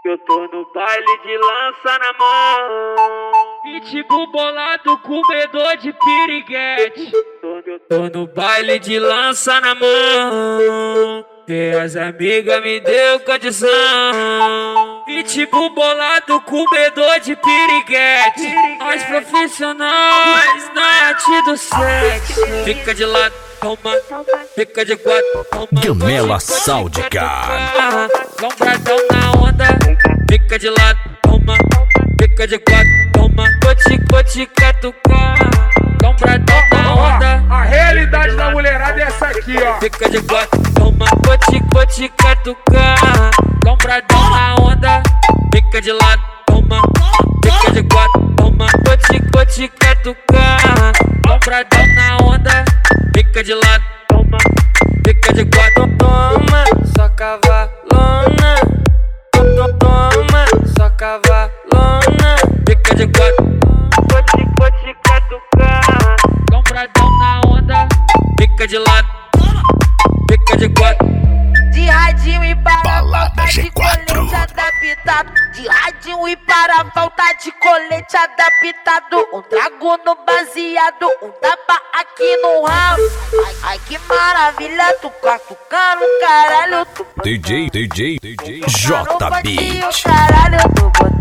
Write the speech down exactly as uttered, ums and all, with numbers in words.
Eu tô no baile de lança na mão, pitbull bolado, comedor de piriguete. Eu tô no baile de lança na mão, e as amigas me deu condição. Pitbull bolado, comedor de piriguete. As profissionais na arte do sexo. Fica de lado, toma, fica de quatro, toma. Gamela Sáudica. Lombradão na onda, fica de lado, toma, fica de quatro, toma. Cote, cote, catucar. Lombradão na onda. A realidade da mulherada é essa aqui, ó. Fica de quatro, toma, cote, cote, catucar. Lombradão na onda, fica de lado, toma, fica de quatro, toma. Cote, cote, catucar. Lombradão na onda, fica de lado, toma, fica de quatro, toma. Só cavalona, toma, só cavalona. Fica de quatro, cote, cote, catucar. Lombradão na onda, fica de lado, fica de quatro. De radinho e para Balada falta G de quatro. colete adaptado. De radinho e para falta de colete adaptado. Um trago no baseado, um tapa aqui no rabo. Ai, ai que maravilha, tu catucando, caralho. Tu D J, D J, D J tá no J bandinho, Beat. caralho, tu